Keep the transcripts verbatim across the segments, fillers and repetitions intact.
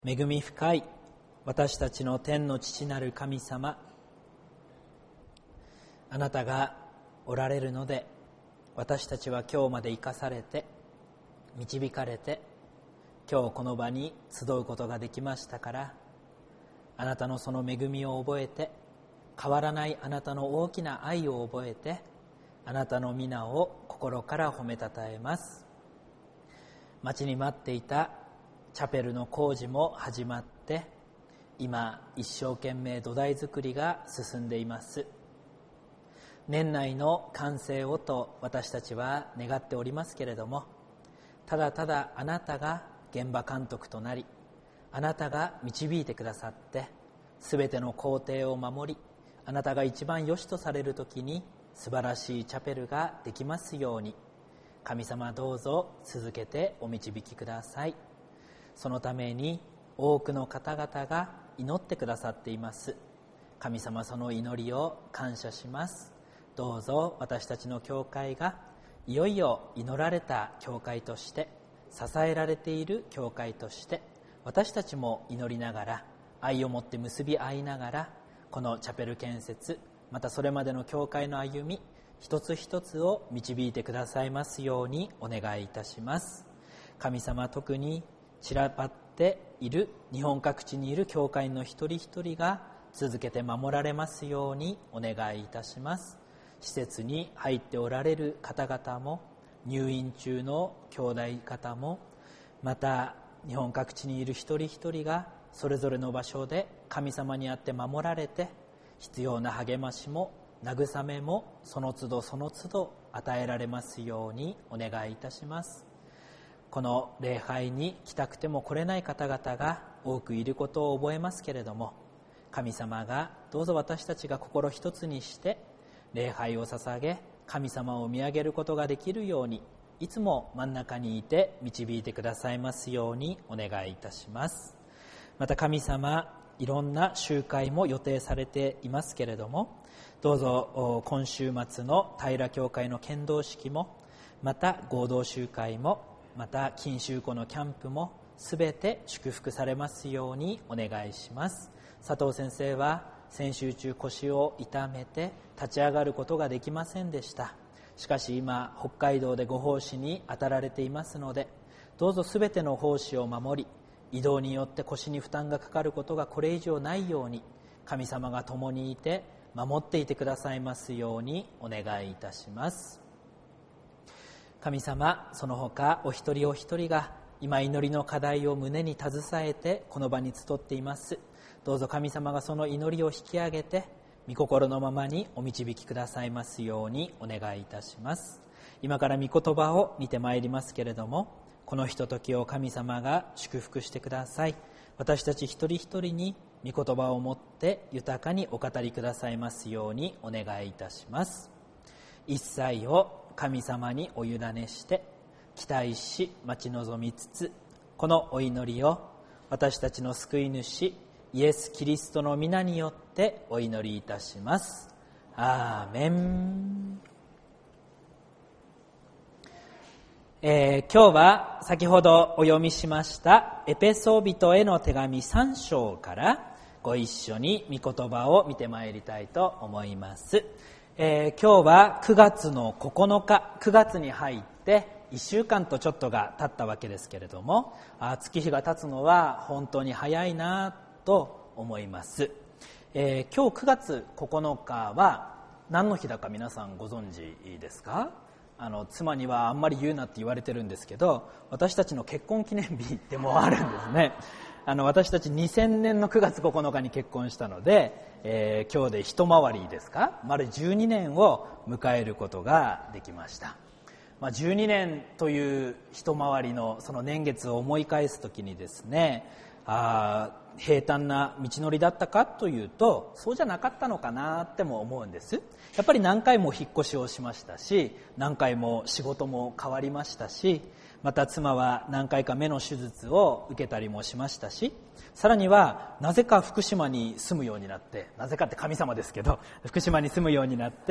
恵み深い私たちの天の父なる神様、あなたがおられるので私たちは今日まで生かされて導かれて今日この場に集うことができましたから、あなたのその恵みを覚えて、変わらないあなたの大きな愛を覚えて、あなたの皆を心から褒めたたえます。待ちに待っていたチャペルの工事も始まって、今一生懸命土台作りが進んでいます。年内の完成をと私たちは願っておりますけれども、ただただあなたが現場監督となり、あなたが導いてくださって、すべての工程を守り、あなたが一番良しとされるときに素晴らしいチャペルができますように、神様どうぞ続けてお導きください。そのために多くの方々が祈ってくださっています。神様、その祈りを感謝します。どうぞ私たちの教会がいよいよ祈られた教会として、支えられている教会として、私たちも祈りながら、愛をもって結び合いながら、このチャペル建設、またそれまでの教会の歩み一つ一つを導いてくださいますようにお願いいたします。神様、特に散らばっている日本各地にいる教会の一人一人が続けて守られますようにお願いいたします。施設に入っておられる方々も、入院中の兄弟方も、また日本各地にいる一人一人がそれぞれの場所で神様にあって守られて、必要な励ましも慰めもその都度その都度与えられますようにお願いいたします。この礼拝に来たくても来れない方々が多くいることを覚えますけれども、神様がどうぞ私たちが心一つにして礼拝を捧げ、神様を見上げることができるように、いつも真ん中にいて導いてくださいますようにお願いいたします。また神様、いろんな集会も予定されていますけれども、どうぞ今週末の平教会の献堂式も、また合同集会も、また錦秋湖のキャンプもすべて祝福されますようにお願いします。佐藤先生は先週中腰を痛めて立ち上がることができませんでした。しかし今北海道でご奉仕に当たられていますので、どうぞすべての奉仕を守り、移動によって腰に負担がかかることがこれ以上ないように、神様が共にいて守っていてくださいますようにお願いいたします。神様、その他お一人お一人が今祈りの課題を胸に携えてこの場に集っています。どうぞ神様がその祈りを引き上げて、御心のままにお導きくださいますようにお願いいたします。今から御言葉を見てまいりますけれども、このひとときを神様が祝福してください。私たち一人一人に御言葉を持って豊かにお語りくださいますようにお願いいたします。一切を神様にお委ねして期待し待ち望みつつ、このお祈りを私たちの救い主イエス・キリストの皆によってお祈りいたします。アーメン。えー、今日は先ほどお読みしましたエペソ人への手紙さん章からご一緒に御言葉を見てまいりたいと思います。えー、今日はくがつのここのか、くがつに入っていっしゅうかんとちょっとが経ったわけですけれども、あ月日が経つのは本当に早いなと思います。えー、今日くがつここのかは何の日だか皆さんご存知ですか？あの妻にはあんまり言うなって言われてるんですけど、私たちの結婚記念日でもあるんですね。あの私たちにせんねんのくがつここのかに結婚したので、えー、今日で一回りですか、丸じゅうにねんを迎えることができました。まあ、じゅうにねんという一回りのその年月を思い返すときにですね、あ平坦な道のりだったかというとそうじゃなかったのかなっても思うんです。やっぱり何回も引っ越しをしましたし、何回も仕事も変わりましたし、 また妻は何回か目の手術を受けたりもしましたし、さらにはなぜか福島に住むようになって、なぜかって神様ですけど、福島に住むようになって、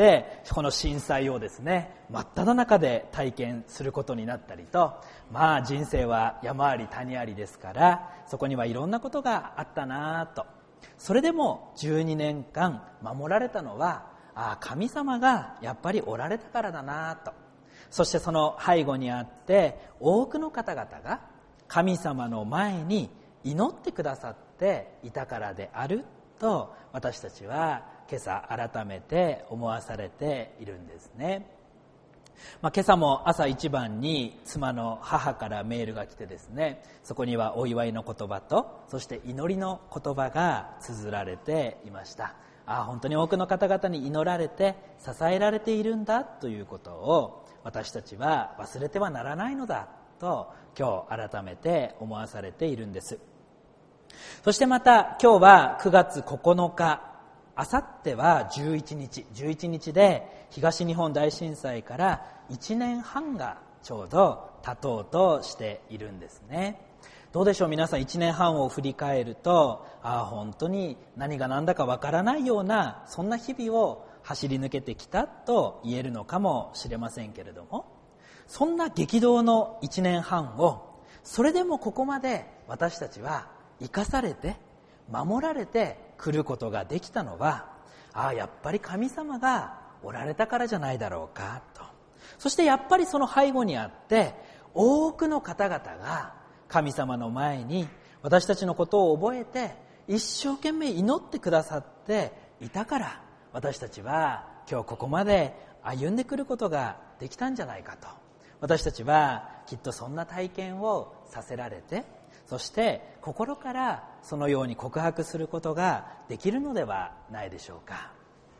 この震災をですね、真っ只中で体験することになったりと、まあ人生は山あり谷ありですから、そこにはいろんなことがあったなと。それでもじゅうにねんかん守られたのは、ああ神様がやっぱりおられたからだなと。そしてその背後にあって多くの方々が神様の前に祈ってくださっていたからであると、私たちは今朝改めて思わされているんですね。まあ、今朝も朝一番に妻の母からメールが来てですね、そこにはお祝いの言葉と、そして祈りの言葉が綴られていました。ああ本当に多くの方々に祈られて支えられているんだということを私たちは忘れてはならないのだと今日改めて思わされているんです。そしてまた今日はくがつここのか、あさってはじゅういちにち、じゅういちにちで東日本大震災からいちねんはんがちょうど経とうとしているんですね。どうでしょう皆さん、いちねんはんを振り返ると、ああ本当に何が何だかわからないようなそんな日々を走り抜けてきたと言えるのかもしれませんけれども、そんな激動のいちねんはんをそれでもここまで私たちは生かされて守られて来ることができたのは、ああやっぱり神様がおられたからじゃないだろうかと。そしてやっぱりその背後にあって多くの方々が神様の前に私たちのことを覚えて一生懸命祈ってくださっていたから、私たちは今日ここまで歩んでくることができたんじゃないかと。私たちはきっとそんな体験をさせられて、そして心からそのように告白することができるのではないでしょうか。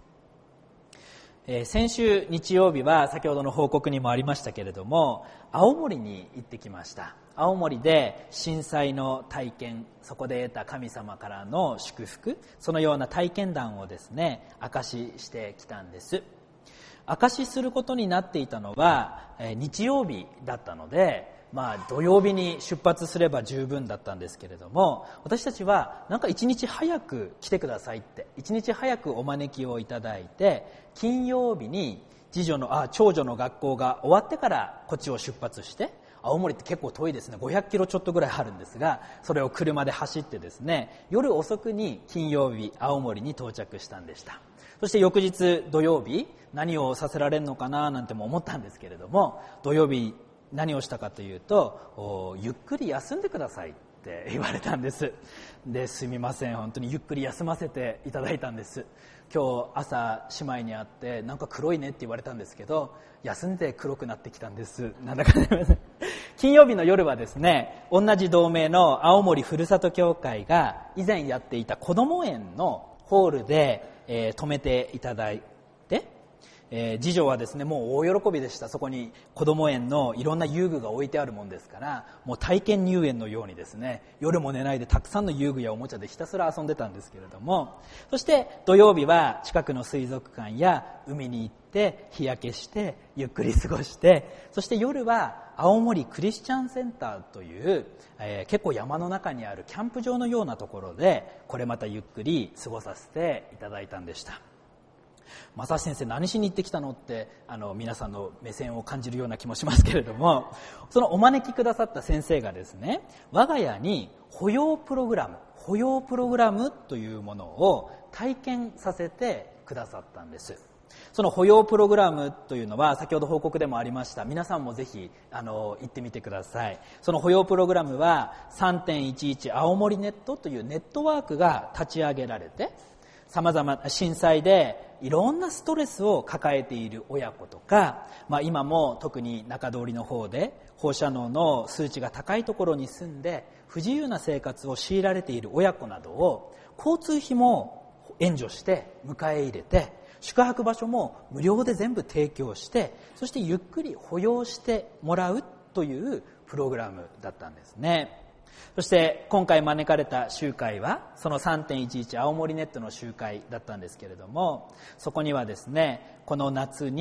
えー、先週日曜日は先ほどの報告にもありましたけれども、青森に行ってきました。青森で震災の体験、そこで得た神様からの祝福、そのような体験談をですね証ししてきたんです。証しすることになっていたのは、えー、日曜日だったので、まあ土曜日に出発すれば十分だったんですけれども、私たちはなんか一日早く来てくださいって、一日早くお招きをいただいて、金曜日に次女のあ長女の学校が終わってからこっちを出発して、青森って結構遠いですね、ごひゃくキロちょっとぐらいあるんですが、それを車で走ってですね、夜遅くに金曜日青森に到着したんでした。そして翌日土曜日何をさせられるのかななんても思ったんですけれども、土曜日何をしたかというと、ゆっくり休んでくださいって言われたんです。で、すみません、本当にゆっくり休ませていただいたんです。今日朝姉妹に会ってなんか黒いねって言われたんですけど、休んで黒くなってきたんです。なんだかね金曜日の夜はですね、同じ同盟の青森ふるさと協会が以前やっていた子ども園のホールで、えー、泊めていただいて、えー、次女はですねもう大喜びでした。そこに子ども園のいろんな遊具が置いてあるもんですから、もう体験入園のようにですね、夜も寝ないでたくさんの遊具やおもちゃでひたすら遊んでたんですけれども、そして土曜日は近くの水族館や海に行って日焼けしてゆっくり過ごして、そして夜は青森クリスチャンセンターという、えー、結構山の中にあるキャンプ場のようなところで、これまたゆっくり過ごさせていただいたんでした。正志先生何しに行ってきたのってあの皆さんの目線を感じるような気もしますけれども、そのお招きくださった先生がですね、我が家に保養プログラム保養プログラムというものを体験させてくださったんです。その保養プログラムというのは先ほど報告でもありました。皆さんもぜひあの行ってみてください。その保養プログラムは さんてんいちいち 青森ネットというネットワークが立ち上げられて、様々震災でいろんなストレスを抱えている親子とか、まあ、今も特に中通りの方で放射能の数値が高いところに住んで不自由な生活を強いられている親子などを交通費も援助して迎え入れて、宿泊場所も無料で全部提供して、そしてゆっくり保養してもらうというプログラムだったんですね。そして今回招かれた集会はその さんてんいちいち 青森ネットの集会だったんですけれども、そこにはですね、この夏に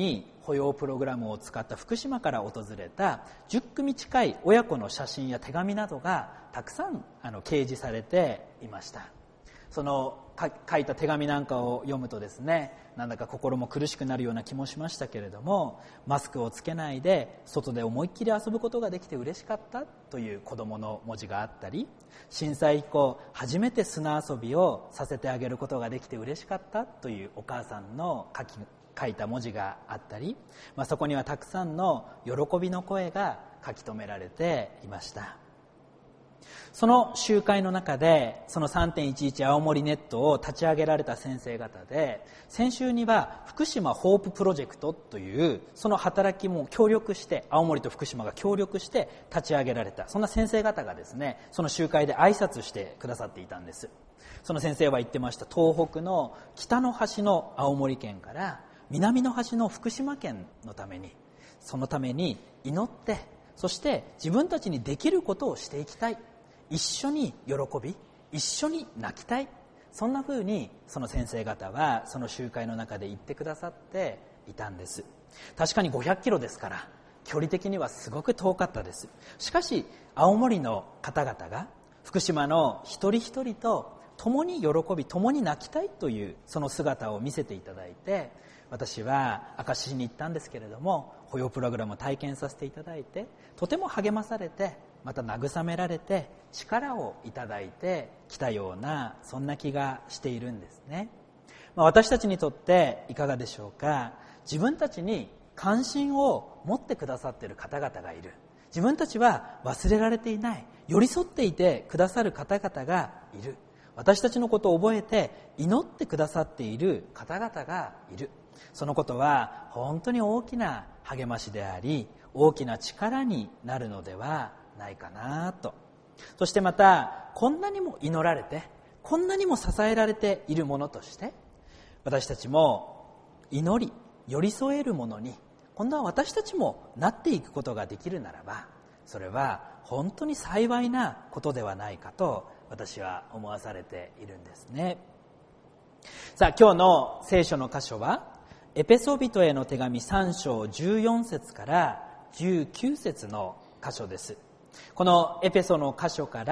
雇用プログラムを使った福島から訪れたじゅっくみ近い親子の写真や手紙などがたくさんあの掲示されていました。その書いた手紙なんかを読むとですね、なんだか心も苦しくなるような気もしましたけれども、マスクをつけないで外で思いっきり遊ぶことができて嬉しかったという子供の文字があったり、震災以降初めて砂遊びをさせてあげることができて嬉しかったというお母さんの書き書いた文字があったり、まあ、そこにはたくさんの喜びの声が書き留められていました。その集会の中でその さんてんいちいち 青森ネットを立ち上げられた先生方で、先週には福島ホーププロジェクトというその働きも協力して、青森と福島が協力して立ち上げられた、そんな先生方がですね、その集会で挨拶してくださっていたんです。その先生は言ってました。東北の北の端の青森県から南の端の福島県のために、そのために祈って、そして自分たちにできることをしていきたい、一緒に喜び、一緒に泣きたい、そんな風にその先生方はその集会の中で言ってくださっていたんです。確かにごひゃくキロですから距離的にはすごく遠かったです。しかし青森の方々が福島の一人一人と共に喜び、共に泣きたいというその姿を見せていただいて、私は明石市に行ったんですけれども、保養プログラムを体験させていただいて、とても励まされて、また慰められて、力をいただいてきたような、そんな気がしているんですね。まあ、私たちにとっていかがでしょうか。自分たちに関心を持ってくださっている方々がいる。自分たちは忘れられていない、寄り添っていてくださる方々がいる。私たちのことを覚えて祈ってくださっている方々がいる。そのことは本当に大きな励ましであり、大きな力になるのではないかなと。そしてまた、こんなにも祈られて、こんなにも支えられているものとして、私たちも祈り、寄り添えるものに今度は私たちもなっていくことができるならば、それは本当に幸いなことではないかと私は思わされているんですね。さあ、今日の聖書の箇所はエペソビトへの手紙さん章じゅうよん節からじゅうきゅう節の箇所です。このエペソの箇所から、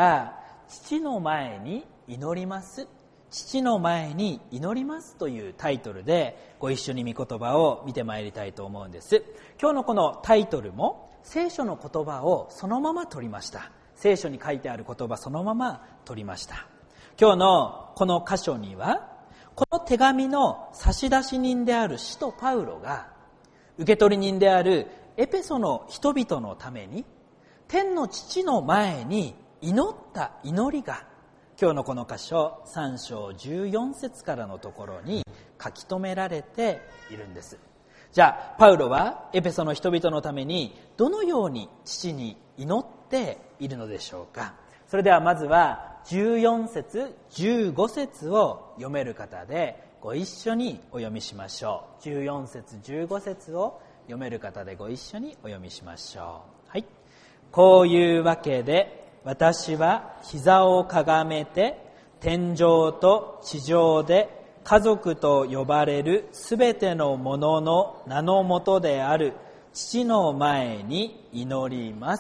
父の前に祈ります、父の前に祈りますというタイトルでご一緒に御言葉を見てまいりたいと思うんです。今日のこのタイトルも聖書の言葉をそのまま取りました。聖書に書いてある言葉そのまま取りました。今日のこの箇所には、この手紙の差出人である使徒パウロが、受取人であるエペソの人々のために天の父の前に祈った祈りが、今日のこの箇所さん章じゅうよん節からのところに書き留められているんです。じゃあパウロはエペソの人々のためにどのように父に祈っているのでしょうか。それではまずはじゅうよん節じゅうご節を読める方でご一緒にお読みしましょう。じゅうよん節じゅうご節を読める方でご一緒にお読みしましょう。はい。こういうわけで私は膝をかがめて天上と地上で家族と呼ばれるすべてのものの名のもとである父の前に祈ります。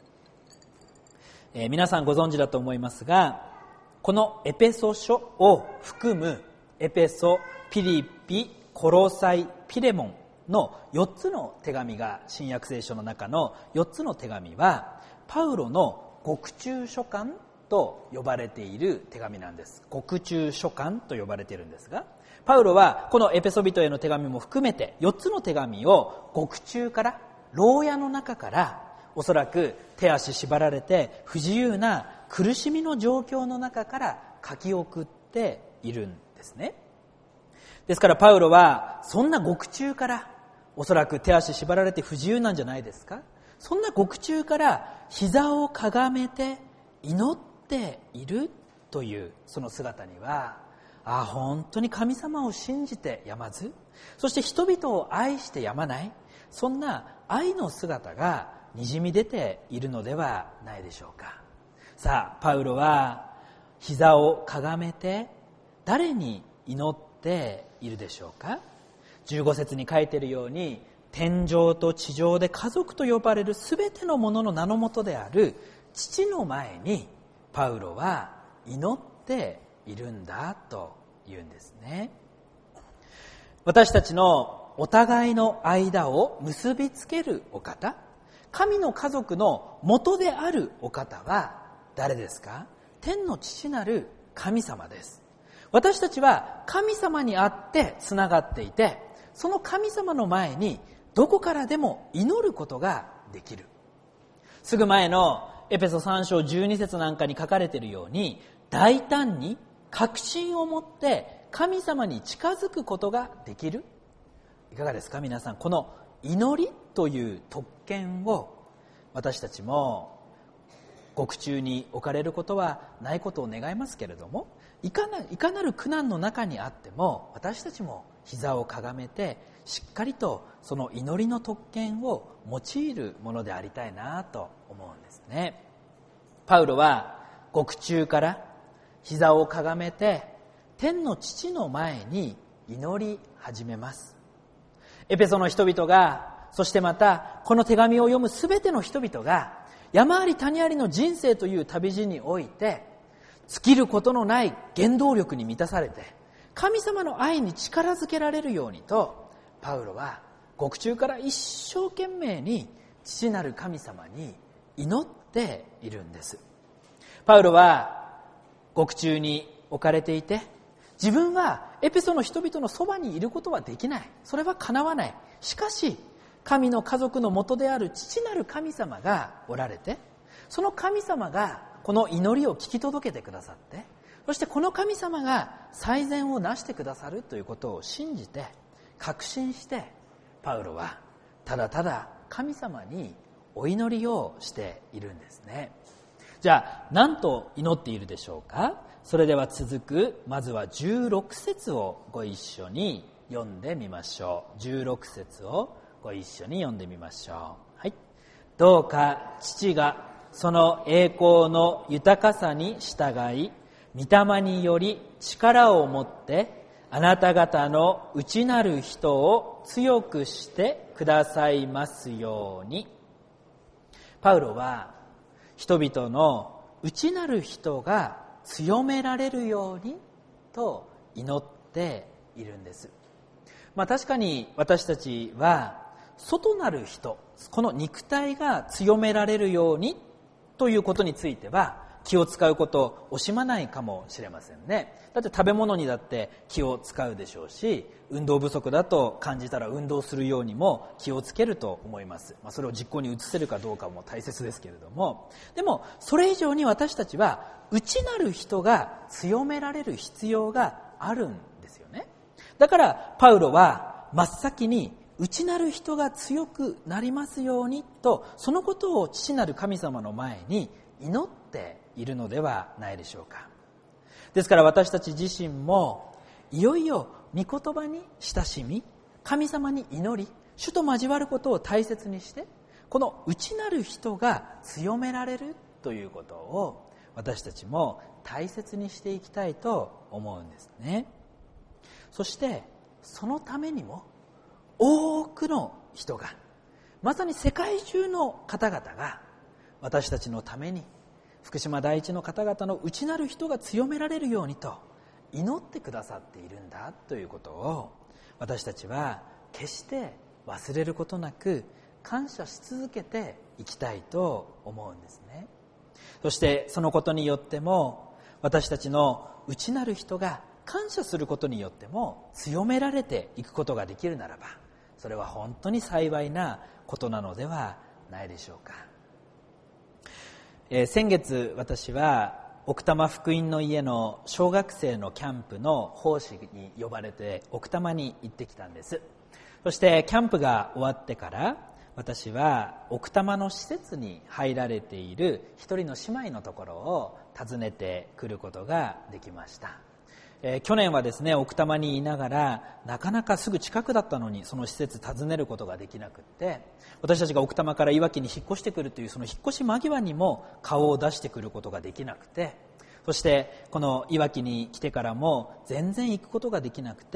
えー、皆さんご存知だと思いますが、このエペソ書を含むエペソ、ピリピ、コロサイ、ピレモンのよっつの手紙が、新約聖書の中のよっつの手紙はパウロの獄中書簡と呼ばれている手紙なんです。獄中書簡と呼ばれているんですが、パウロはこのエペソビトへの手紙も含めてよっつの手紙を獄中から、牢屋の中から、おそらく手足縛られて不自由な苦しみの状況の中から書き送っているんですね。ですからパウロはそんな獄中から、おそらく手足縛られて不自由なんじゃないですか。そんな獄中から膝をかがめて祈っているというその姿には、ああ本当に神様を信じてやまず、そして人々を愛してやまない、そんな愛の姿がにじみ出ているのではないでしょうか。さあパウロは膝をかがめて誰に祈っているでしょうか。じゅうご節に書いているように、 天上と地上で家族と呼ばれるすべてのものの名のもとである父の前にパウロは祈っているんだというんですね。私たちのお互いの間を結びつけるお方、神の家族の元であるお方は誰ですか？天の父なる神様です。私たちは神様にあってつながっていて、その神様の前にどこからでも祈ることができる。すぐ前のエペソさん章じゅうに節なんかに書かれているように、大胆に確信を持って神様に近づくことができる。いかがですか皆さん。この祈りという特権を私たちも獄中に置かれることはないことを願いますけれども、いかな、いかなる苦難の中にあっても私たちも膝をかがめてしっかりとその祈りの特権を用いるものでありたいなと思うんですね。パウロは獄中から膝をかがめて天の父の前に祈り始めます。エペソの人々が、そしてまたこの手紙を読むすべての人々が山あり谷ありの人生という旅路において尽きることのない原動力に満たされて神様の愛に力づけられるようにと、パウロは獄中から一生懸命に父なる神様に祈っているんです。パウロは獄中に置かれていて、自分はエペソの人々のそばにいることはできない、それは叶わない。しかし神の家族の元である父なる神様がおられて、その神様がこの祈りを聞き届けてくださって、そしてこの神様が最善をなしてくださるということを信じて確信して、パウロはただただ神様にお祈りをしているんですね。じゃあ何と祈っているでしょうか。それでは続くまずはじゅうろく節をご一緒に読んでみましょう。じゅうろく節をご一緒に読んでみましょう。はい。どうか父がその栄光の豊かさに従い、御霊により力を持ってあなた方の内なる人を強くしてくださいますように。パウロは人々の内なる人が強められるようにと祈っているんです。まあ確かに私たちは外なる人、この肉体が強められるようにということについては気を使うこと惜しまないかもしれませんね。だって食べ物にだって気を使うでしょうし、運動不足だと感じたら運動するようにも気をつけると思います。まあ、それを実行に移せるかどうかも大切ですけれども、でもそれ以上に私たちは内なる人が強められる必要があるんですよね。だからパウロは真っ先に内なる人が強くなりますようにと、そのことを父なる神様の前に祈っているのではないでしょうか。ですから私たち自身もいよいよ御言葉に親しみ、神様に祈り、主と交わることを大切にして、この内なる人が強められるということを私たちも大切にしていきたいと思うんですね。そしてそのためにも多くの人が、まさに世界中の方々が私たちのために、福島第一の方々の内なる人が強められるようにと祈ってくださっているんだということを、私たちは決して忘れることなく感謝し続けていきたいと思うんですね。そしてそのことによっても、私たちの内なる人が感謝することによっても強められていくことができるならば、それは本当に幸いなことなのではないでしょうか。えー、先月私は奥多摩福音の家の小学生のキャンプの奉仕に呼ばれて奥多摩に行ってきたんです。そしてキャンプが終わってから私は奥多摩の施設に入られている一人の姉妹のところを訪ねてくることができました。えー、去年はですね、奥多摩にいながらなかなかすぐ近くだったのにその施設訪ねることができなくって、私たちが奥多摩からいわきに引っ越してくるというその引っ越し間際にも顔を出してくることができなくて、そしてこのいわきに来てからも全然行くことができなくて、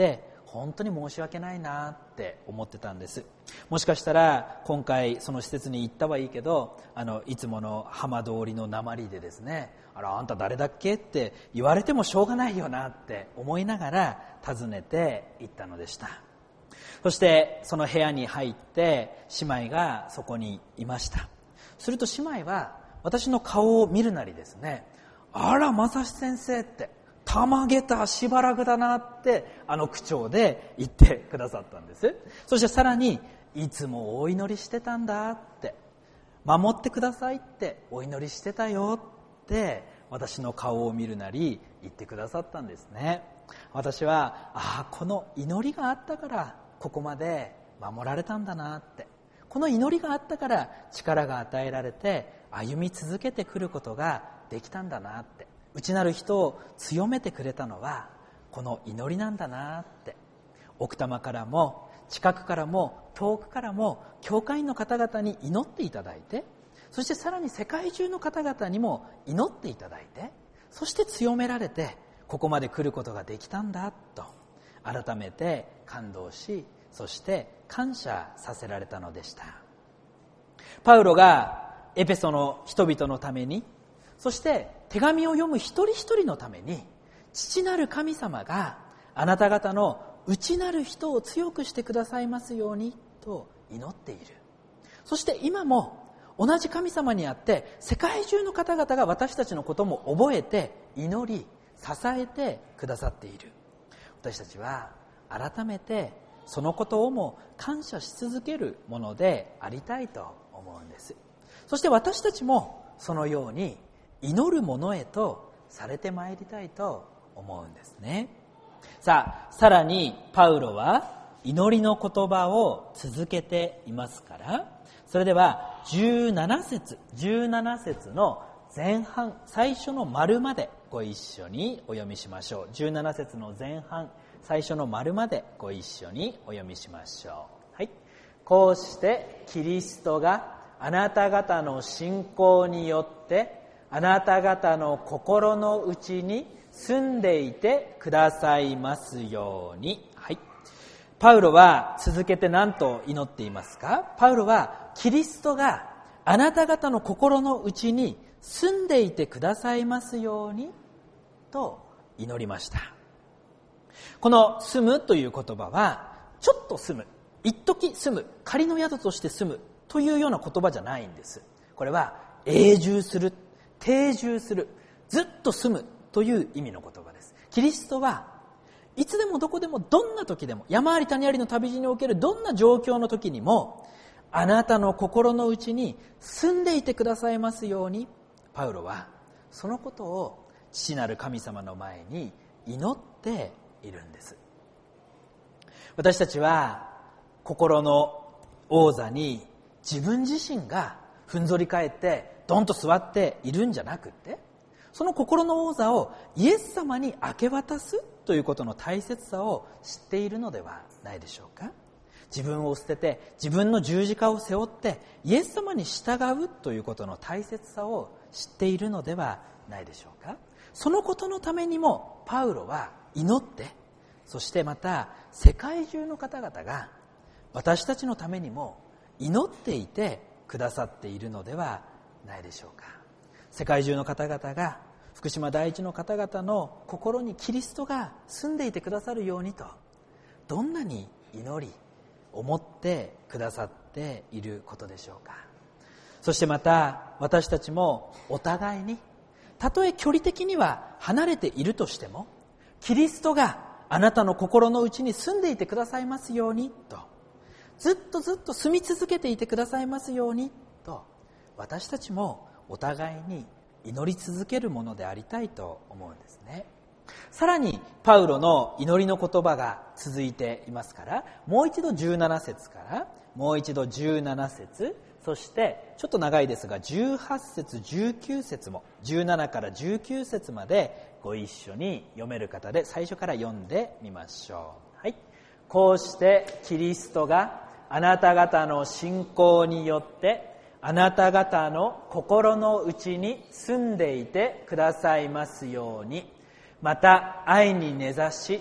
本当に申し訳ないなって思ってたんです。もしかしたら今回その施設に行ったはいいけど、あのいつもの浜通りの訛でですね、あらあんた誰だっけって言われてもしょうがないよなって思いながら訪ねて行ったのでした。そしてその部屋に入って姉妹がそこにいました。すると姉妹は私の顔を見るなりですね、あら正志先生って、たまげたしばらくだなってあの口調で言ってくださったんです。そしてさらに、いつもお祈りしてたんだって、守ってくださいってお祈りしてたよって私の顔を見るなり言ってくださったんですね。私は、ああこの祈りがあったからここまで守られたんだなって、この祈りがあったから力が与えられて歩み続けてくることができたんだなって、内なる人を強めてくれたのはこの祈りなんだなって、奥多摩からも近くからも遠くからも教会員の方々に祈っていただいて、そしてさらに世界中の方々にも祈っていただいて、そして強められてここまで来ることができたんだと改めて感動し、そして感謝させられたのでした。パウロがエペソの人々のために、そして手紙を読む一人一人のために、父なる神様があなた方の内なる人を強くしてくださいますようにと祈っている。そして今も同じ神様にあって世界中の方々が私たちのことも覚えて祈り支えてくださっている。私たちは改めてそのことをも感謝し続けるものでありたいと思うんです。そして私たちもそのように祈るものへとされてまいりたいと思うんですね。さあ、さらにパウロは祈りの言葉を続けていますから、それではじゅうなな節じゅうなな節の前半、最初の丸までご一緒にお読みしましょう。じゅうなな節の前半、最初の丸までご一緒にお読みしましょう。はい。こうしてキリストがあなた方の信仰によってあなた方の心の内に住んでいてくださいますように。はい。パウロは続けて何と祈っていますか？パウロはキリストがあなた方の心の内に住んでいてくださいますようにと祈りました。この住むという言葉は、ちょっと住む、一時住む、仮の宿として住むというような言葉じゃないんです。これは永住する、定住する、ずっと住むという意味の言葉です。キリストはいつでもどこでもどんな時でも、山あり谷ありの旅路におけるどんな状況の時にも、あなたの心の内に住んでいてくださいますように、パウロはそのことを父なる神様の前に祈っているんです。私たちは心の王座に自分自身がふんぞり返ってドンと座っているんじゃなくって、その心の王座をイエス様に明け渡すということの大切さを知っているのではないでしょうか。自分を捨てて自分の十字架を背負ってイエス様に従うということの大切さを知っているのではないでしょうか。そのことのためにもパウロは祈って、そしてまた世界中の方々が私たちのためにも祈っていてくださっているのではないでしょうか。世界中の方々が、福島第一の方々の心にキリストが住んでいてくださるようにと、どんなに祈り思ってくださっていることでしょうか。そしてまた私たちもお互いに、たとえ距離的には離れているとしても、キリストがあなたの心の内に住んでいてくださいますようにと、ずっとずっと住み続けていてくださいますようにと、私たちもお互いに祈り続けるものでありたいと思うんですね。さらにパウロの祈りの言葉が続いていますから、もう一度じゅうなな節からもう一度じゅうなな節、そしてちょっと長いですがじゅうはち節じゅうきゅう節もじゅうななからじゅうきゅう節までご一緒に読める方で最初から読んでみましょう。はい。こうしてキリストがあなた方の信仰によってあなた方の心の内に住んでいてくださいますように、また愛に根ざし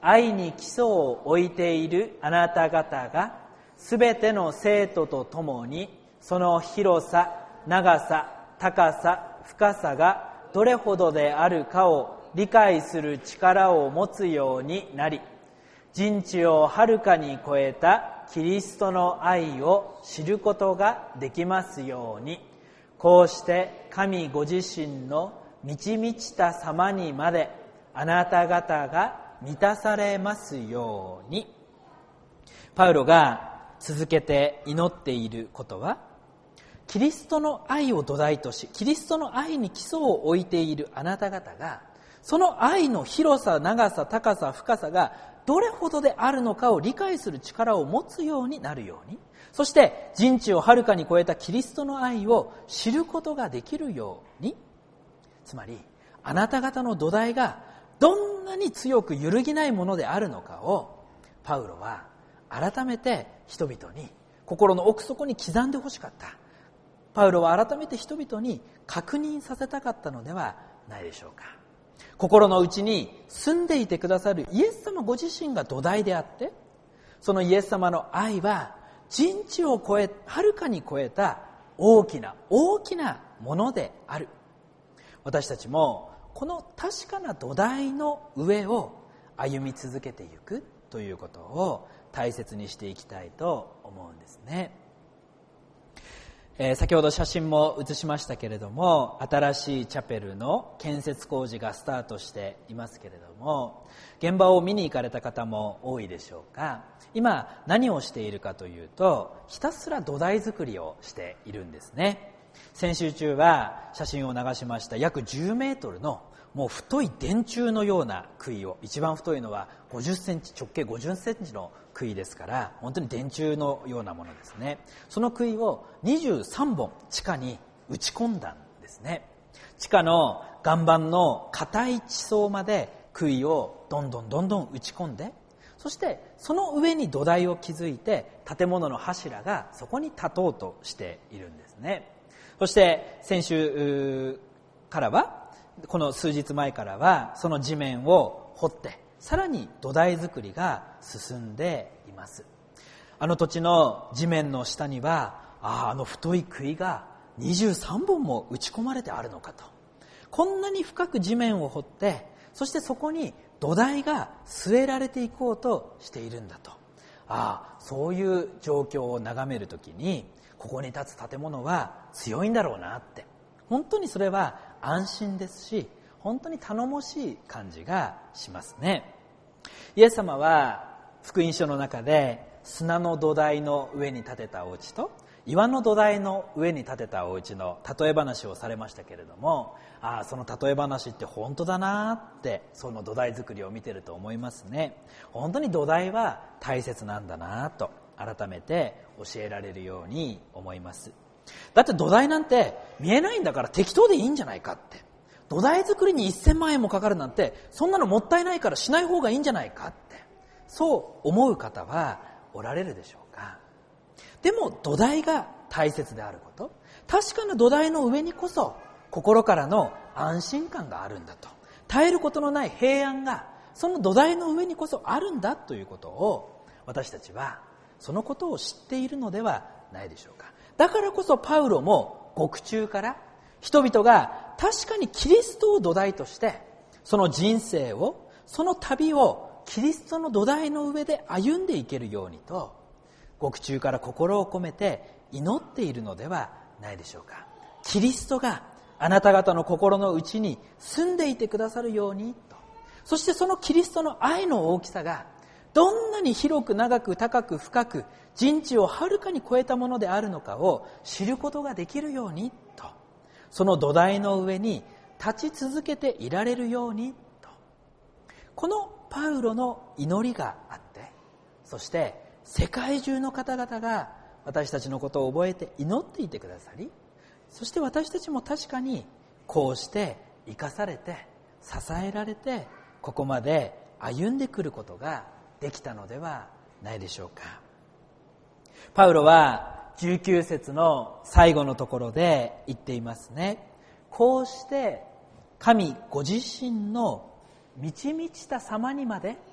愛に基礎を置いているあなた方が、すべての生徒とともにその広さ、長さ、高さ、深さがどれほどであるかを理解する力を持つようになり、人知をはるかに超えたキリストの愛を知ることができますように、こうして神ご自身の満ち満ちた様にまであなた方が満たされますように。パウロが続けて祈っていることは、キリストの愛を土台とし、キリストの愛に基礎を置いているあなた方が、その愛の広さ、長さ、高さ、深さがどれほどであるのかを理解する力を持つようになるように、そして人知をはるかに超えたキリストの愛を知ることができるように。つまり、あなた方の土台がどんなに強く揺るぎないものであるのかを、パウロは改めて人々に心の奥底に刻んでほしかった。パウロは改めて人々に確認させたかったのではないでしょうか。心の内に住んでいてくださるイエス様ご自身が土台であって、そのイエス様の愛は人知を超え、はるかに超えた大きな大きなものである。私たちもこの確かな土台の上を歩み続けていくということを大切にしていきたいと思うんですね。えー、先ほど写真も写しましたけれども、新しいチャペルの建設工事がスタートしていますけれども、現場を見に行かれた方も多いでしょうか。今何をしているかというと、ひたすら土台作りをしているんですね。先週中は写真を流しました約じゅうメートルのもう太い電柱のような杭を、一番太いのはごじゅっセンチ、直径ごじゅっセンチの杭ですから、本当に電柱のようなものですね。その杭をにじゅうさんぼん地下に打ち込んだんですね。地下の岩盤の硬い地層まで杭をどんどんどんどん打ち込んで、そしてその上に土台を築いて、建物の柱がそこに立とうとしているんですね。そして先週からは、この数日前からはその地面を掘って、さらに土台作りが進んでいます。あの土地の地面の下には、ああ、あの太い杭がにじゅうさんぼんも打ち込まれてあるのかと。こんなに深く地面を掘って、そしてそこに土台が据えられていこうとしているんだと。ああ、そういう状況を眺めるときに、ここに立つ建物は強いんだろうなって、本当にそれは安心ですし、本当に頼もしい感じがしますね。イエス様は福音書の中で、砂の土台の上に建てたお家と岩の土台の上に建てたお家の例え話をされましたけれども、ああ、その例え話って本当だなって、その土台作りを見てると思いますね。本当に土台は大切なんだなと改めて教えられるように思います。だって土台なんて見えないんだから適当でいいんじゃないかって、土台作りにせんまんえんもかかるなんて、そんなのもったいないからしない方がいいんじゃないかって、そう思う方はおられるでしょうか。でも土台が大切であること、確かな土台の上にこそ心からの安心感があるんだと、絶えることのない平安がその土台の上にこそあるんだということを、私たちはそのことを知っているのではないでしょうか。だからこそパウロも獄中から人々が確かにキリストを土台として、その人生を、その旅をキリストの土台の上で歩んでいけるようにと、獄中から心を込めて祈っているのではないでしょうか。キリストがあなた方の心の内に住んでいてくださるようにと、そしてそのキリストの愛の大きさがどんなに広く長く高く深く人知をはるかに超えたものであるのかを知ることができるようにと、その土台の上に立ち続けていられるようにと、このパウロの祈りがあって、そして世界中の方々が私たちのことを覚えて祈っていてくださり、そして私たちも確かにこうして生かされて支えられて、ここまで歩んでくることができたのではないでしょうか。パウロはじゅうきゅう節の最後のところで言っていますね。こうして神ご自身の満ち満ちた様にまで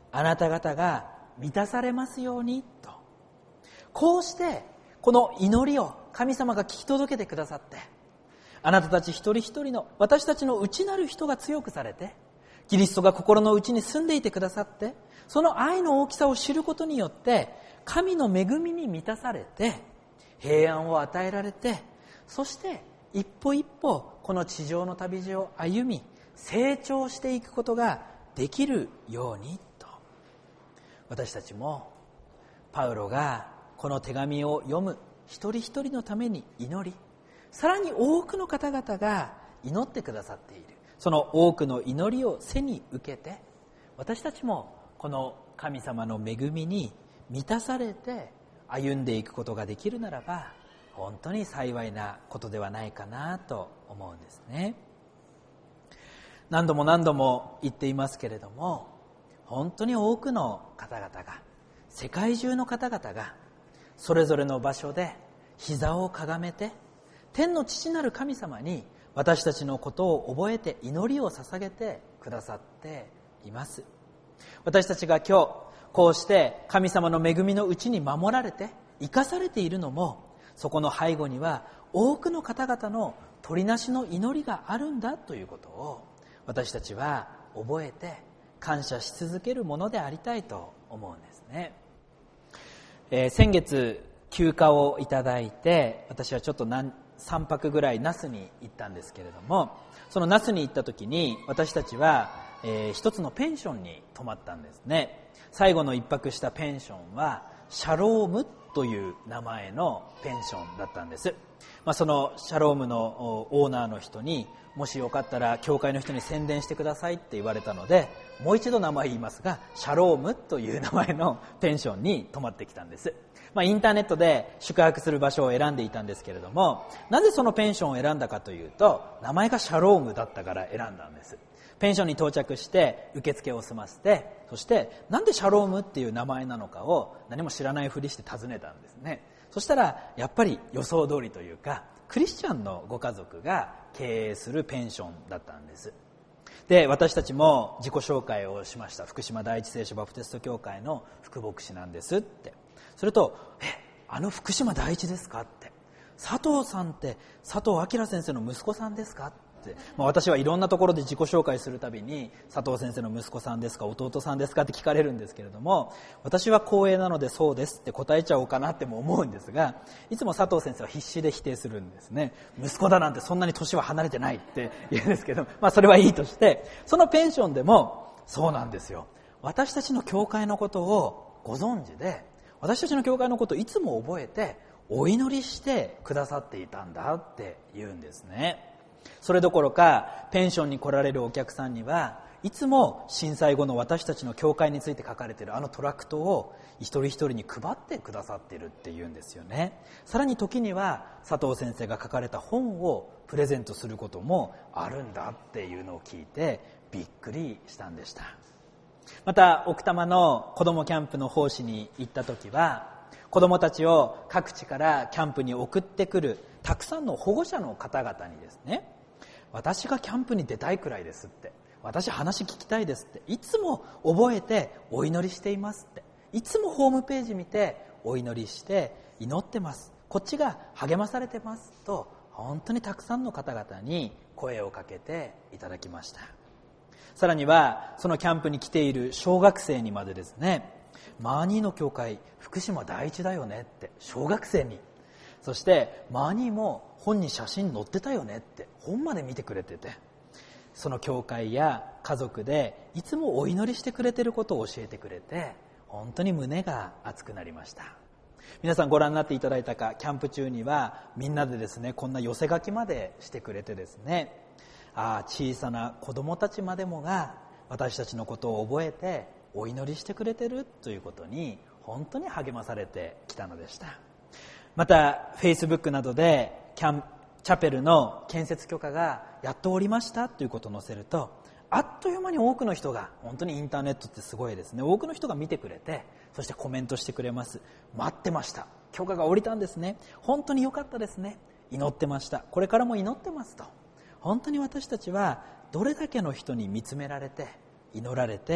あなた方が満たされますようにと、こうしてこの祈りを神様が聞き届けてくださって、あなたたち一人一人の私たちの内なる人が強くされて、キリストが心の内に住んでいてくださって、その愛の大きさを知ることによって神の恵みに満たされて、平安を与えられて、そして一歩一歩この地上の旅路を歩み成長していくことができるようにと、私たちもパウロがこの手紙を読む一人一人のために祈り、さらに多くの方々が祈ってくださっている、その多くの祈りを背に受けて、私たちもこの神様の恵みに満たされて歩んでいくことができるならば、本当に幸いなことではないかなと思うんですね。何度も何度も言っていますけれども、本当に多くの方々が、世界中の方々がそれぞれの場所で膝をかがめて、天の父なる神様に私たちのことを覚えて祈りを捧げてくださっています。私たちが今日こうして神様の恵みのうちに守られて生かされているのも、そこの背後には多くの方々の取りなしの祈りがあるんだということを、私たちは覚えて感謝し続けるものでありたいと思うんですね。えー、先月休暇をいただいて、私はちょっと何さんぱくぐらい那須に行ったんですけれども、その那須に行った時に私たちは、えー、一つのペンションに泊まったんですね。最後の一泊したペンションはシャロームという名前のペンションだったんです。まあ、そのシャロームのオーナーの人に、もしよかったら教会の人に宣伝してくださいって言われたので、もう一度名前言いますが、シャロームという名前のペンションに泊まってきたんです。まあ、インターネットで宿泊する場所を選んでいたんですけれども、なぜそのペンションを選んだかというと、名前がシャロームだったから選んだんです。ペンションに到着して受付を済ませて、そしてなんでシャロームっていう名前なのかを何も知らないふりして尋ねたんですね。そしたらやっぱり予想通りというか、クリスチャンのご家族が経営するペンションだったんです。で、私たちも自己紹介をしました。福島第一聖書バプテスト教会の副牧師なんですって。それと、え、あの福島第一ですかって、佐藤さんって佐藤明先生の息子さんですかって、まあ、私はいろんなところで自己紹介するたびに、佐藤先生の息子さんですか弟さんですかって聞かれるんですけれども、私は光栄なのでそうですって答えちゃおうかなっても思うんですが、いつも佐藤先生は必死で否定するんですね。息子だなんてそんなに年は離れてないって言うんですけど、まあそれはいいとして、そのペンションでもそうなんですよ。私たちの教会のことをご存知で、私たちの教会のことをいつも覚えてお祈りしてくださっていたんだって言うんですね。それどころか、ペンションに来られるお客さんにはいつも震災後の私たちの教会について書かれているあのトラクトを一人一人に配ってくださっているっていうんですよね。さらに時には佐藤先生が書かれた本をプレゼントすることもあるんだっていうのを聞いてびっくりしたんでした。また奥多摩の子どもキャンプの奉仕に行った時は、子どもたちを各地からキャンプに送ってくるたくさんの保護者の方々にですね、私がキャンプに出たいくらいですって、私話聞きたいですって、いつも覚えてお祈りしていますって、いつもホームページ見てお祈りして祈ってます、こっちが励まされてますと、本当にたくさんの方々に声をかけていただきました。さらにはそのキャンプに来ている小学生にまでですね、マーニーの教会福島第一だよねって小学生に、そしてマーニーも本に写真載ってたよねって本まで見てくれてて、その教会や家族でいつもお祈りしてくれてることを教えてくれて、本当に胸が熱くなりました。皆さんご覧になっていただいたか、キャンプ中にはみんなでですね、こんな寄せ書きまでしてくれてですね、ああ小さな子供たちまでもが私たちのことを覚えてお祈りしてくれてるということに本当に励まされてきたのでした。また Facebook などでキャンチャペルの建設許可がやっとおりましたということを載せると、あっという間に多くの人が、本当にインターネットってすごいですね、多くの人が見てくれて、そしてコメントしてくれます。待ってました、許可が下りたんですね、本当に良かったですね、祈ってました、これからも祈ってますと、本当に私たちはどれだけの人に見つめられて祈られて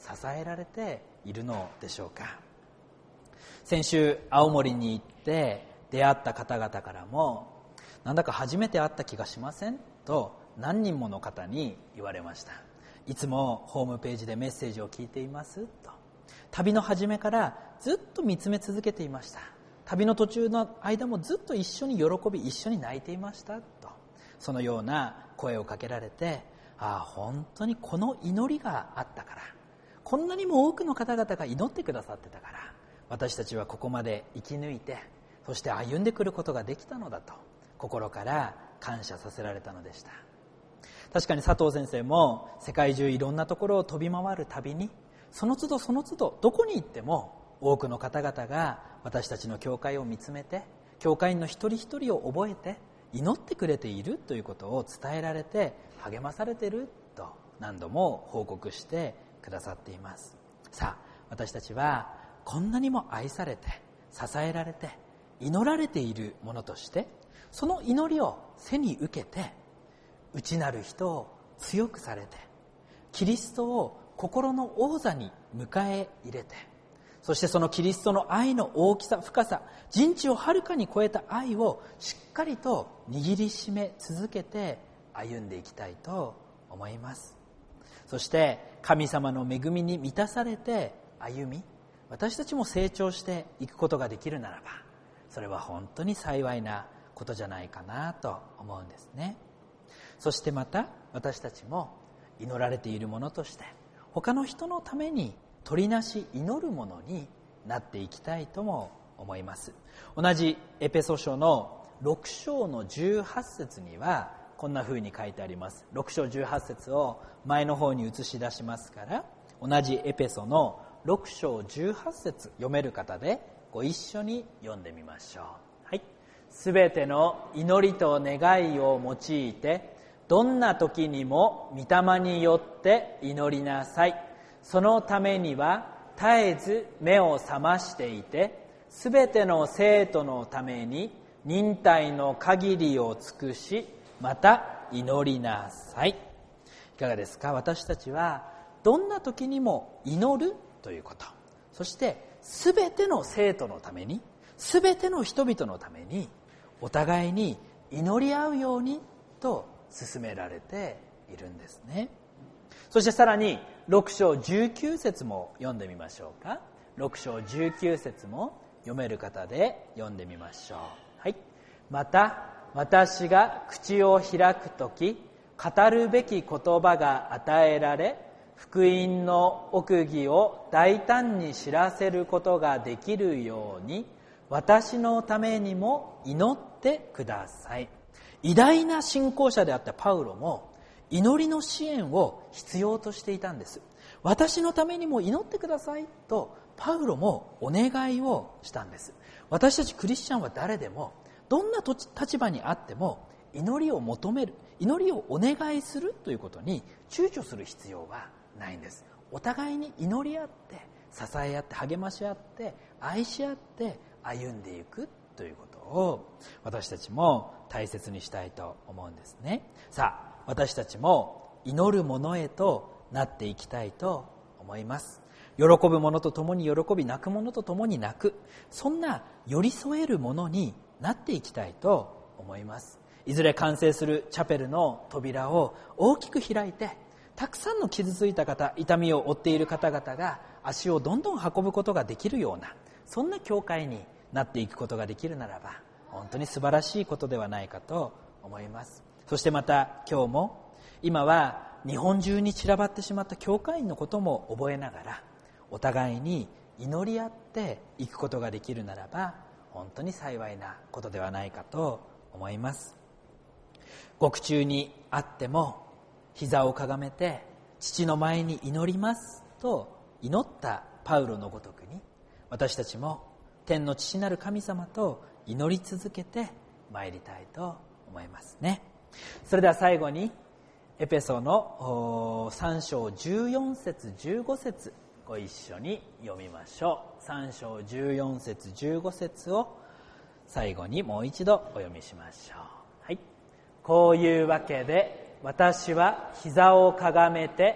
支えられているのでしょうか。先週青森に行って出会った方々からも、なんだか初めて会った気がしませんと何人もの方に言われました。いつもホームページでメッセージを聞いていますと、旅の初めからずっと見つめ続けていました。旅の途中の間もずっと一緒に喜び、一緒に泣いていましたと、そのような声をかけられて、ああ本当にこの祈りがあったから、こんなにも多くの方々が祈ってくださってたから、私たちはここまで生き抜いて、そして歩んでくることができたのだと心から感謝させられたのでした。確かに佐藤先生も世界中いろんなところを飛び回るたびに、その都度その都度どこに行っても多くの方々が私たちの教会を見つめて、教会員の一人一人を覚えて祈ってくれているということを伝えられて、励まされていると何度も報告してくださっています。さあ、私たちはこんなにも愛されて支えられて祈られているものとして、その祈りを背に受けて、内なる人を強くされて、キリストを心の王座に迎え入れて、そしてそのキリストの愛の大きさ、深さ、人知をはるかに超えた愛をしっかりと握りしめ続けて歩んでいきたいと思います。そして神様の恵みに満たされて歩み、私たちも成長していくことができるならば、それは本当に幸いなことじゃないかなと思うんですね。そしてまた私たちも祈られているものとして、他の人のために取りなし祈るものになっていきたいとも思います。同じエペソ書のろく章のじゅうはち節にはこんな風に書いてあります。ろく章じゅうはち節を前の方に映し出しますから、同じエペソのろく章じゅうはち節読める方でご一緒に読んでみましょう。はい。すべての祈りと願いを用いて、どんな時にも御霊によって祈りなさい。そのためには絶えず目を覚ましていて、すべての生徒のために忍耐の限りを尽くし、また祈りなさい。いかがですか？私たちはどんな時にも祈るということ、そしてすべての生徒のために、すべての人々のためにお互いに祈り合うようにと勧められているんですね。そしてさらにろく章じゅうきゅう節も読んでみましょうか。ろく章じゅうきゅう節も読める方で読んでみましょう。はい。また私が口を開くとき、語るべき言葉が与えられ、福音の奥義を大胆に知らせることができるように、私のためにも祈ってください。偉大な信仰者であったパウロも祈りの支援を必要としていたんです。私のためにも祈ってくださいとパウロもお願いをしたんです。私たちクリスチャンは誰でも、どんな立場にあっても祈りを求める、祈りをお願いするということに躊躇する必要はないんです。お互いに祈り合って、支え合って、励まし合って、愛し合って歩んでいくということを私たちも大切にしたいと思うんですね。さあ、私たちも祈るものへとなっていきたいと思います。喜ぶ者と共に喜び、泣く者と共に泣く、そんな寄り添えるものになっていきたいと思います。いずれ完成するチャペルの扉を大きく開いて、たくさんの傷ついた方、痛みを負っている方々が足をどんどん運ぶことができるような、そんな教会になっていくことができるならば、本当に素晴らしいことではないかと思います。そしてまた今日も、今は日本中に散らばってしまった教会員のことも覚えながら、お互いに祈り合っていくことができるならば、本当に幸いなことではないかと思います。獄中にあっても膝をかがめて父の前に祈りますと祈ったパウロのごとくに、私たちも天の父なる神様と祈り続けてまいりたいと思いますね。それでは最後にエペソのさん章じゅうよん節じゅうご節ご一緒に読みましょう。さん章じゅうよん節じゅうご節を最後にもう一度お読みしましょう。はい。こういうわけで私は膝をかがめて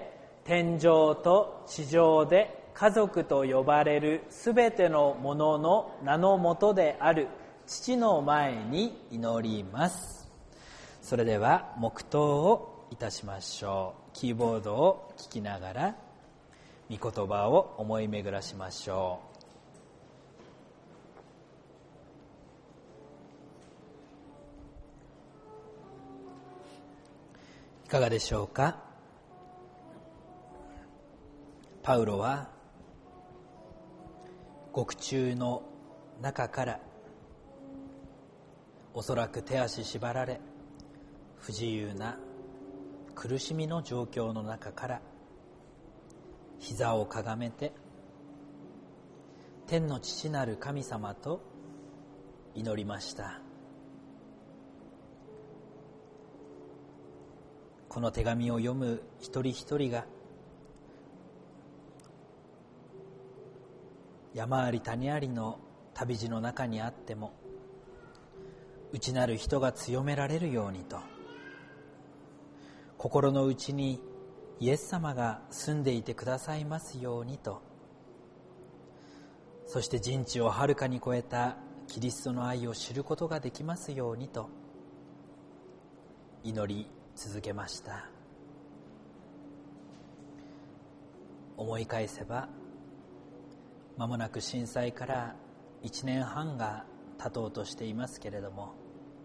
天上と地上で家族と呼ばれるすべてのものの名のもとである父の前に祈ります。それでは黙祷をいたしましょう。キーボードを聞きながら御言葉を思い巡らしましょう。いかがでしょうか。パウロは獄中の中からおそらく手足縛られ不自由な苦しみの状況の中から膝をかがめて天の父なる神様と祈りました。この手紙を読む一人一人が山あり谷ありの旅路の中にあっても内なる人が強められるようにと、心の内にイエス様が住んでいてくださいますようにと、そして人知をはるかに超えたキリストの愛を知ることができますようにと祈り続けました。思い返せば間もなく震災からいちねんはんが経とうとしていますけれども、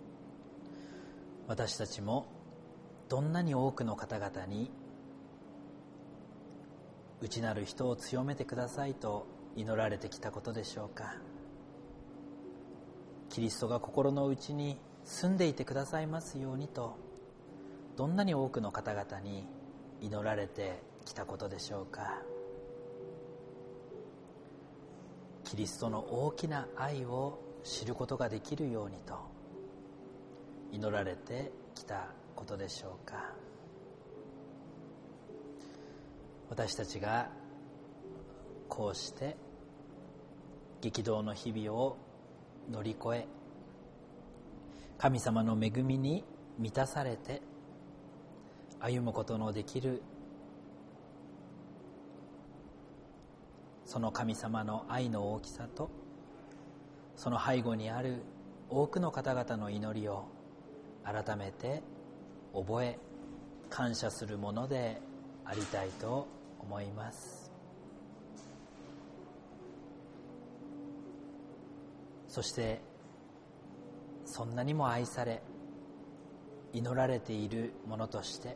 私たちもどんなに多くの方々に内なる人を強めてくださいと祈られてきたことでしょうか。キリストが心の内に住んでいてくださいますようにとどんなに多くの方々に祈られてきたことでしょうか。キリストの大きな愛を知ることができるようにと祈られてきたことでしょうか。私たちがこうして激動の日々を乗り越え、神様の恵みに満たされて歩むことのできる、その神様の愛の大きさとその背後にある多くの方々の祈りを改めて覚え感謝するものでありたいと思います。そしてそんなにも愛され祈られているものとして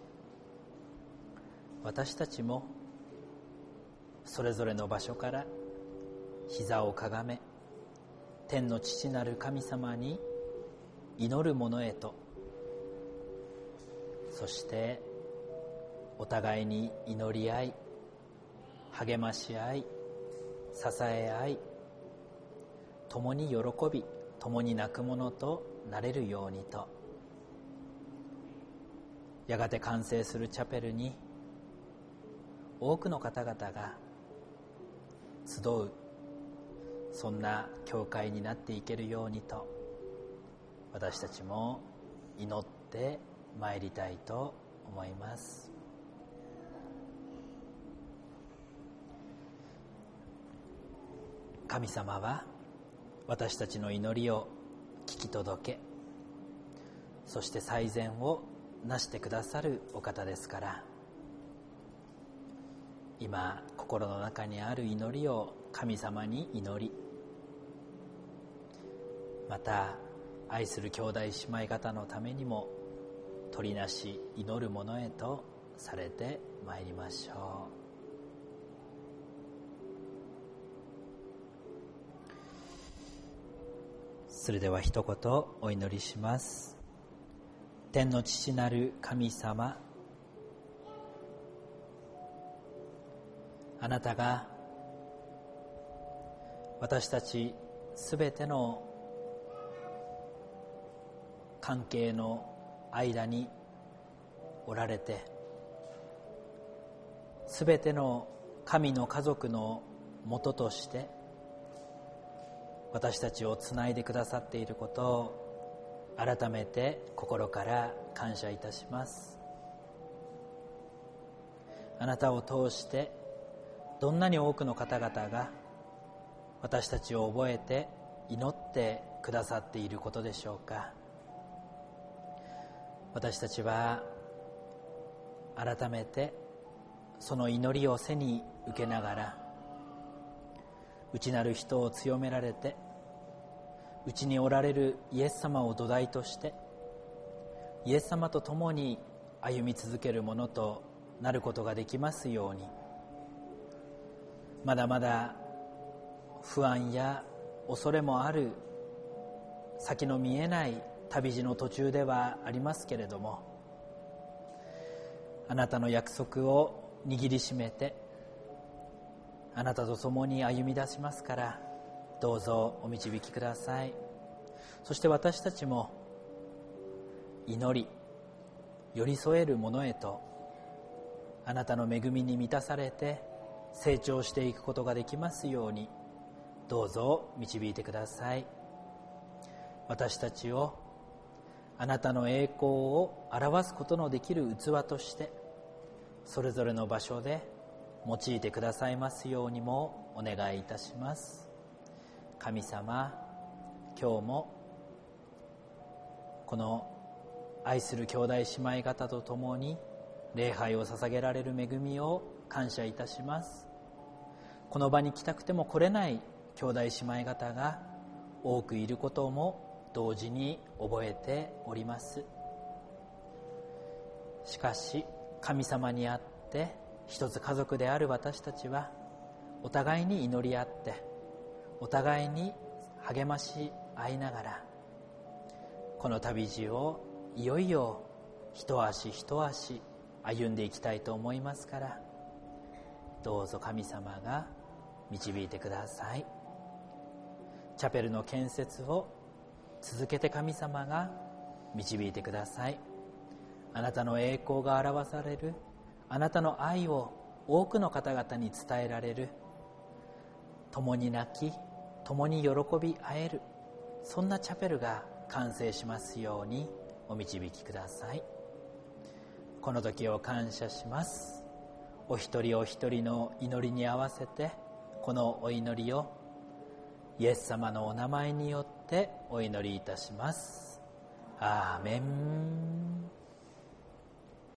私たちもそれぞれの場所から膝をかがめ天の父なる神様に祈るものへと、そしてお互いに祈り合い励まし合い支え合い共に喜び共に泣くものとなれるようにと、やがて完成するチャペルに多くの方々が集う、そんな教会になっていけるようにと私たちも祈ってまいりたいと思います。神様は私たちの祈りを聞き届け、そして最善をなしてくださるお方ですから、今心の中にある祈りを神様に祈り、また愛する兄弟姉妹方のためにも取りなし祈るものへとされてまいりましょう。それでは一言お祈りします。天の父なる神様、あなたが私たちすべての関係の間におられて、すべての神の家族の元として私たちをつないでくださっていることを改めて心から感謝いたします。 あなたを通してどんなに多くの方々が私たちを覚えて祈ってくださっていることでしょうか。私たちは改めてその祈りを背に受けながら、内なる人を強められて、内におられるイエス様を土台としてイエス様と共に歩み続けるものとなることができますように、まだまだ不安や恐れもある先の見えない旅路の途中ではありますけれども、あなたの約束を握りしめてあなたと共に歩み出しますから、どうぞお導きください。そして私たちも祈り寄り添えるものへと、あなたの恵みに満たされて成長していくことができますように、どうぞ導いてください。私たちをあなたの栄光を表すことのできる器として、それぞれの場所で用いてくださいますようにもお願いいたします。神様、今日もこの愛する兄弟姉妹方と共に礼拝を捧げられる恵みを感謝いたします。この場に来たくても来れない兄弟姉妹方が多くいることも同時に覚えております。しかし神様にあって一つ家族である私たちは、お互いに祈り合ってお互いに励まし合いながら、この旅路をいよいよ一足一足歩んでいきたいと思いますから、どうぞ神様が導いてください。チャペルの建設を続けて神様が導いてください。あなたの栄光が表される、あなたの愛を多くの方々に伝えられる、共に泣き共に喜び合える、そんなチャペルが完成しますようにお導きください。この時を感謝します。お一人お一人の祈りに合わせて、このお祈りをイエス様のお名前によってお祈りいたします。アーメン。